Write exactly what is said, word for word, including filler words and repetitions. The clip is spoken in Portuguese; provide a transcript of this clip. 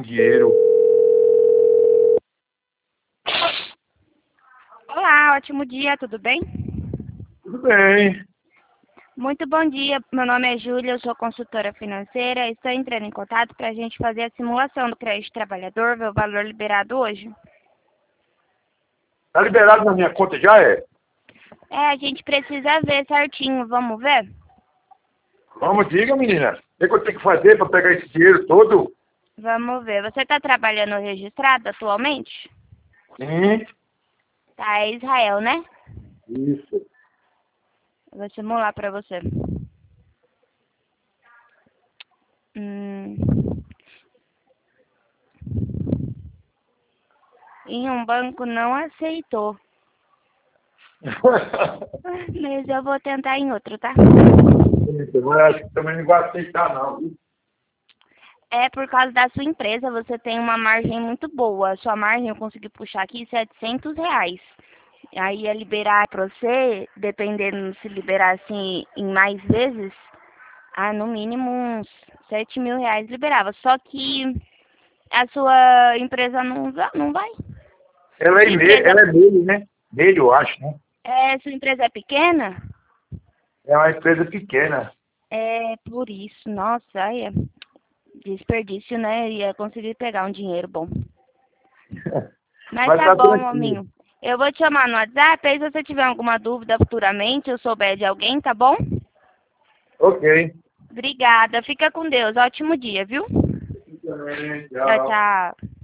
dinheiro. Olá, ótimo dia, tudo bem? Tudo bem. Muito bom dia, meu nome é Júlia, eu sou consultora financeira e estou entrando em contato para a gente fazer a simulação do crédito trabalhador, ver o valor liberado hoje. Tá liberado na minha conta já, é? É, a gente precisa ver certinho, vamos ver? Vamos, diga, menina. O que, que eu tenho que fazer para pegar esse dinheiro todo? Vamos ver. Você está trabalhando registrado atualmente? Sim. Tá, é Israel, né? Isso. Eu vou simular para você. Hum. Em um banco não aceitou. Mas eu vou tentar em outro, tá? Eu acho que também não vai aceitar, não. viu? É por causa da sua empresa, você tem uma margem muito boa. Sua margem eu consegui puxar aqui setecentos reais. Aí ia liberar para você, dependendo se liberar assim em mais vezes, ah, no mínimo uns sete mil reais liberava. Só que a sua empresa não, va- não vai. Ela é, Sua me... empresa, ela é dele, né? Dele, eu acho, né? é, sua empresa é pequena? É uma empresa pequena. É por isso, nossa, aí é desperdício, né? Ia conseguir pegar um dinheiro bom. Mas Mas tá tá bom, tranquilo. maminho. Eu vou te chamar no WhatsApp, aí se você tiver alguma dúvida futuramente, eu souber de alguém, tá bom? Ok. Obrigada. Fica com Deus. Ótimo dia, viu? Também, Tchau, tchau. tchau.